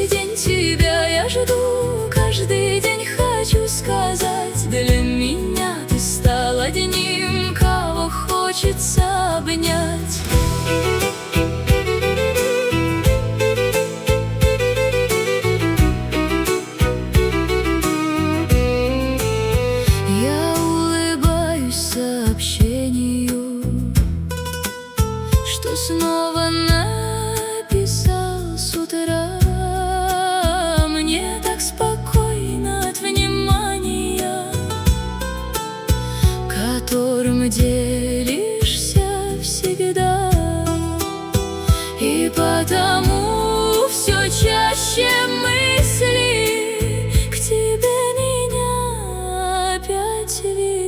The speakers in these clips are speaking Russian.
Каждый день тебя я жду, каждый день хочу сказать: для меня ты стал одним, кого хочется обнять. Я улыбаюсь сообщению, что снова написал с утра. Мне так спокойно от внимания, которым делишься всегда. И потому все чаще мысли к тебе меня опять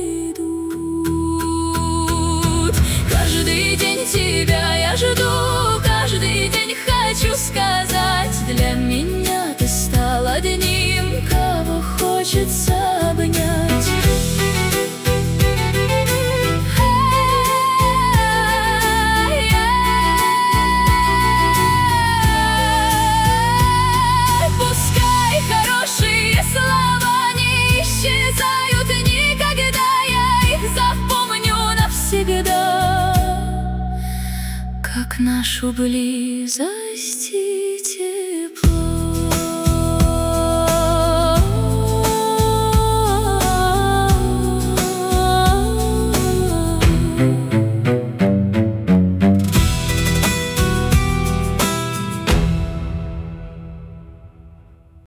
ведут. Каждый день тебя я жду, каждый день хочу сказать: для меня ты стал одним, кого хочется обнять. Пускай хорошие слова не исчезают никогда, я их запомню навсегда, как нашу близость.